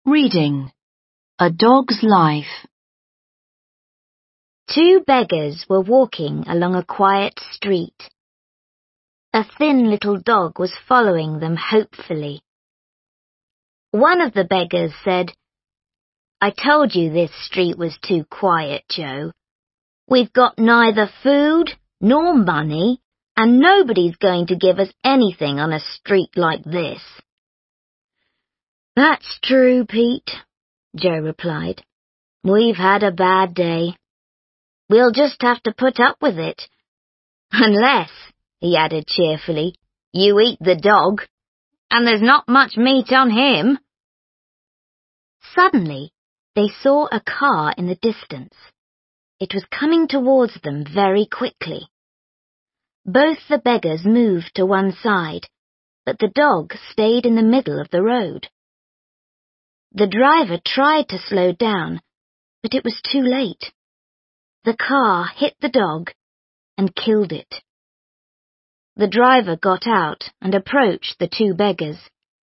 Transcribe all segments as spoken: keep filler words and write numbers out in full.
Reading A Dog's Life. Two beggars were walking along a quiet street. A thin little dog was following them hopefully. One of the beggars said, "I told you this street was too quiet, Joe. We've got neither food nor money, and nobody's going to give us anything on a street like this." "That's true, Pete," Joe replied. "We've had a bad day. We'll just have to put up with it. Unless," he added cheerfully, "you eat the dog, and there's not much meat on him." Suddenly, they saw a car in the distance. It was coming towards them very quickly. Both the beggars moved to one side, but the dog stayed in the middle of the road. The driver tried to slow down, but it was too late. The car hit the dog and killed it. The driver got out and approached the two beggars.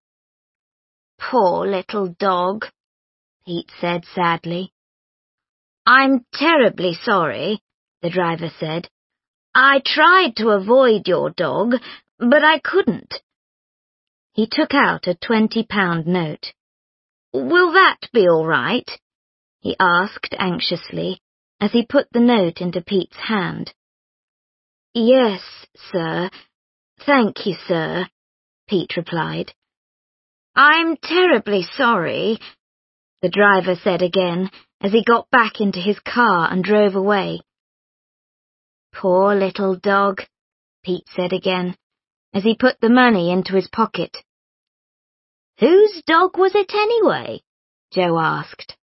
"Poor little dog," Pete said sadly. "I'm terribly sorry," the driver said. "I tried to avoid your dog, but I couldn't." He took out a twenty-pound note. "Will that be all right?" he asked anxiously, as he put the note into Pete's hand. "Yes, sir. Thank you, sir," Pete replied. "I'm terribly sorry," the driver said again, as he got back into his car and drove away. "Poor little dog," Pete said again, as he put the money into his pocket. "Whose dog was it anyway?" Joe asked.